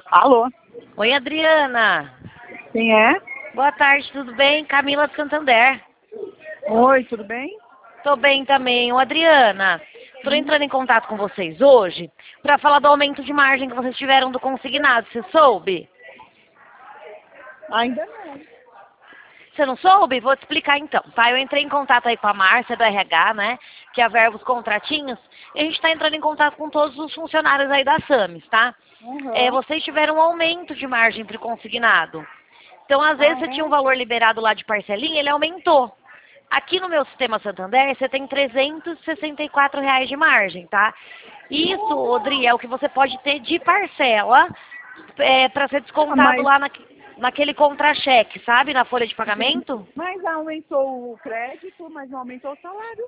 Alô? Oi, Adriana. Quem é? Boa tarde, tudo bem? Camila de Santander. Oi, tudo bem? Tô bem também. Ô, Adriana, tô entrando em contato com vocês hoje para falar do aumento de margem que vocês tiveram do consignado. Você soube? Ainda não. Você não soube? Vou te explicar então, tá? Eu entrei em contato aí com a Márcia do RH, né? Que é a verba os contratinhos. E a gente tá entrando em contato com todos os funcionários aí da SAMES, tá? Uhum. Vocês tiveram um aumento de margem para consignado. Então, às vezes, você tinha um É? valor liberado lá de parcelinha, ele aumentou. Aqui no meu sistema Santander, você tem R$ 364 de margem, tá? Isso, Odri, é o que você pode ter de parcela para ser descontado Mas, lá naquele contra-cheque, sabe? Na folha de pagamento. mas aumentou o crédito, mas não aumentou o salário.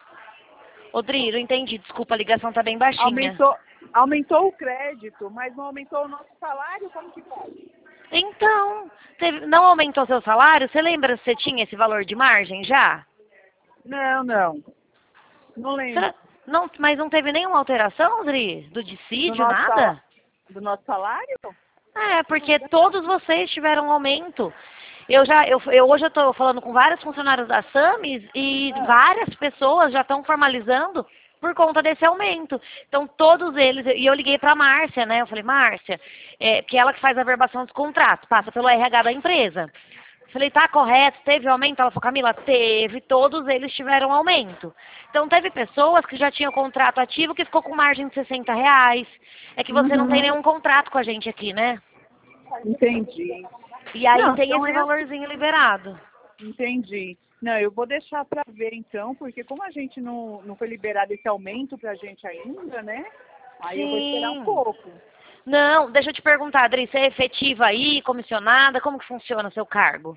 Odri, não entendi, desculpa, a ligação tá bem baixinha. Aumentou o crédito, mas não aumentou o nosso salário? Como que pode? Então, não aumentou seu salário? Você lembra se você tinha esse valor de margem já? Não, não. Não lembro. Não, mas não teve nenhuma alteração, Odri? Do Do dissídio, nosso, nada? do nosso salário? Porque todos vocês tiveram um aumento. Hoje eu estou falando com vários funcionários da SAMES e várias pessoas já estão formalizando por conta desse aumento. Então, todos eles, e eu liguei para a Márcia, né? Eu falei, Márcia, que é ela que faz a verbação dos contratos, passa pelo RH da empresa. Falei, tá correto, teve aumento? Ela falou, Camila, teve, todos eles tiveram aumento. Então, teve pessoas que já tinham contrato ativo que ficou com margem de R$ 60. É que você não tem nenhum contrato com a gente aqui, né? Entendi. E aí Não, tem então esse valorzinho liberado. entendi. Não, eu vou deixar para ver então, porque como a gente não foi liberado esse aumento para a gente ainda, né? Aí eu vou esperar um Sim. pouco. Não, deixa eu te perguntar, Adri, você é efetiva aí, comissionada? Como que funciona o seu cargo?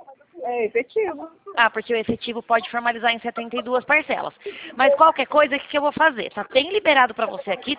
É efetivo. Porque o efetivo pode formalizar em 72 parcelas. Mas qualquer coisa, o que eu vou fazer? Tá bem liberado para você aqui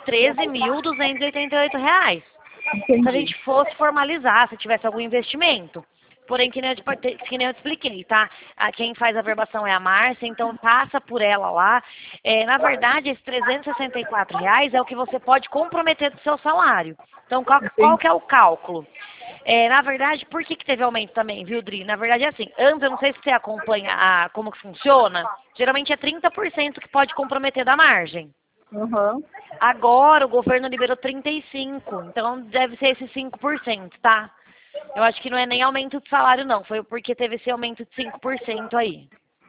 R$ 13.288. Se a Entendi. gente fosse formalizar, se tivesse algum investimento. Porém, que nem eu te expliquei, tá? Quem faz a verbação é a Márcia, então passa por ela lá. Na verdade, esses R$ 364 é o que você pode comprometer do seu salário. Então, qual que é o cálculo? Na verdade, por que teve aumento também, viu, Dri? Na verdade, é assim, antes, eu não sei se você acompanha como que funciona, geralmente é 30% que pode comprometer da margem. Uhum. Agora o governo liberou 35%, então deve ser esses 5%, tá? Eu acho que não é nem aumento de salário, não. Foi porque teve esse aumento de 5% aí.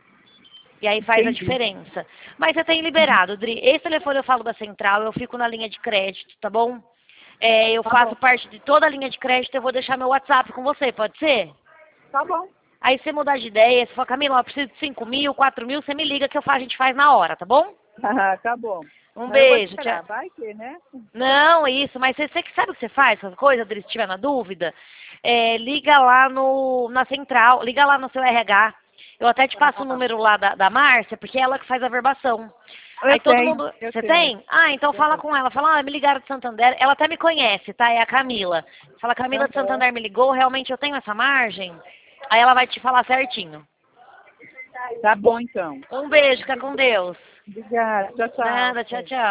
E aí faz a Entendi. diferença. Mas você tem liberado, Dri. Esse telefone eu falo da central, eu fico na linha de crédito, tá bom? Eu Tá faço bom. parte de toda a linha de crédito, eu vou deixar meu WhatsApp com você, pode ser? Tá bom. Aí você mudar de ideia, você fala, Camila, eu preciso de 5.000, 4.000, você me liga que a gente faz na hora, tá bom? Tá bom. Um Mas eu vou beijo, esperar. tchau. Vai que, né? Não, isso, mas você que sabe o que você faz, essas coisas, Adri, se tiver na dúvida, liga lá na central, liga lá no seu RH. Eu até te passo o número lá da Márcia, porque é ela que faz a verbação. Eu Aí todo tenho, mundo. eu Você tenho. tem? Então fala com ela. Fala, me ligaram de Santander. Ela até me conhece, tá? É a Camila. Fala, Camila de Uhum. Santander me ligou, realmente eu tenho essa margem? Aí ela vai te falar certinho. Tá bom, então. Um beijo, fica com Deus. Obrigada. Tchau, Nada, tchau. tchau, tchau.